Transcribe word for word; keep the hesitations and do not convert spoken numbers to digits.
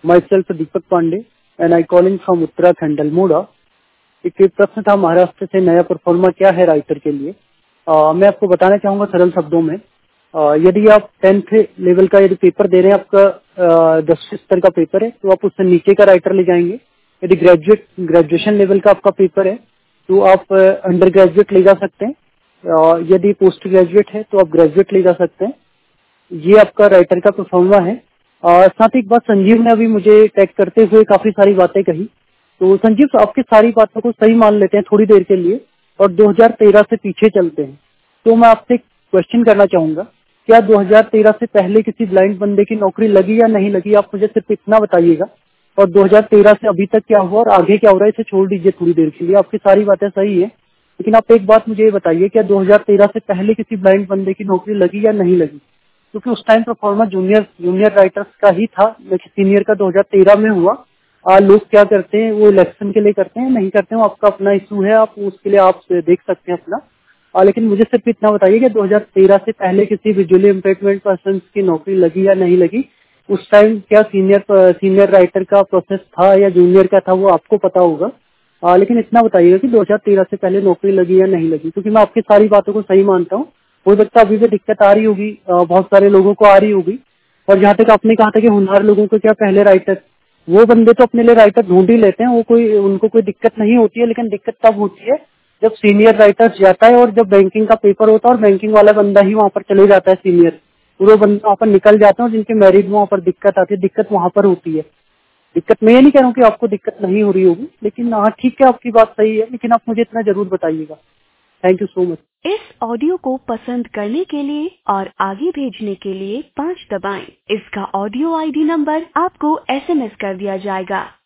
myself Deepak Pandey and I calling from Uttarakhand Almora. एक प्रश्न था महाराष्ट्र से, नया परफॉर्मा क्या है राइटर के लिए। आ, मैं आपको बताना चाहूंगा सरल शब्दों में। आ, यदि आप टेंथ लेवल का यदि पेपर दे रहे हैं, आपका दसवीं स्तर का पेपर है, तो आप उससे नीचे का राइटर ले जाएंगे। यदि ग्रेजुएट ग्रेजुएशन लेवल का आपका पेपर है तो आप अंडर ग्रेजुएट ले जा सकते हैं। आ, यदि पोस्ट ग्रेजुएट है तो आप ग्रेजुएट ले जा सकते हैं। ये आपका राइटर का परफॉर्मा है। और साथ ही एक बात, संजीव ने अभी मुझे टैग करते हुए काफी सारी बातें कही, तो संजीव आपकी सारी बातों को सही मान लेते हैं थोड़ी देर के लिए और दो हज़ार तेरह से पीछे चलते हैं। तो मैं आपसे एक क्वेश्चन करना चाहूंगा, क्या दो हज़ार तेरह से पहले किसी ब्लाइंड बंदे की नौकरी लगी या नहीं लगी? आप मुझे सिर्फ इतना बताइएगा। और दो हज़ार तेरह से अभी तक क्या हुआ और आगे क्या हो रहा है, इसे छोड़ दीजिए थोड़ी देर के लिए। आपकी सारी बातें सही है, लेकिन आप एक बात मुझे ये बताइए, क्या दो हज़ार तेरह से पहले किसी ब्लाइंड बंदे की नौकरी लगी या नहीं लगी? क्योंकि उस टाइम परफॉर्मा जूनियर जूनियर राइटर्स का ही था, लेकिन सीनियर का दो हज़ार तेरह में हुआ। आ, लोग क्या करते हैं, वो इलेक्शन के लिए करते हैं, नहीं करते हैं, वो आपका अपना इशू है, आप उसके लिए आप देख सकते हैं अपना। आ, लेकिन मुझे सिर्फ इतना बताइए कि दो हज़ार तेरह से पहले किसी विजुअली इम्पेयरमेंट पर्सन की नौकरी लगी या नहीं लगी। उस टाइम क्या सीनियर सीनियर राइटर का प्रोसेस था या जूनियर का था, वो आपको पता होगा। आ, लेकिन इतना बताइएगा कि दो हज़ार तेरह से पहले नौकरी लगी या नहीं लगी, क्योंकि मैं आपकी सारी बातों को सही मानता हूँ। हो सकता है अभी भी दिक्कत आ रही होगी, बहुत सारे लोगों को आ रही होगी। और जहाँ तक आपने कहा था कि होनहार लोगों को क्या पहले राइटर, वो बंदे तो अपने लिए राइटर ढूंढ ही लेते हैं, वो कोई उनको कोई दिक्कत नहीं होती है। लेकिन दिक्कत तब होती है जब सीनियर राइटर जाता है और जब बैंकिंग का पेपर होता है और बैंकिंग वाला बंदा ही वहाँ पर चले जाता है सीनियर, वो बंदा वहाँ पर निकल जाता है और जिनके मेरिट में वहाँ पर दिक्कत आती है, दिक्कत वहाँ पर होती है। दिक्कत मैं ये नहीं कह रहा हूँ कि आपको दिक्कत नहीं हो रही होगी, लेकिन हाँ ठीक है, आपकी बात सही है, लेकिन आप मुझे इतना जरूर बताइएगा। Thank you so much. इस ऑडियो को पसंद करने के लिए और आगे भेजने के लिए पाँच दबाएं। इसका ऑडियो आईडी नंबर आपको एसएमएस कर दिया जाएगा।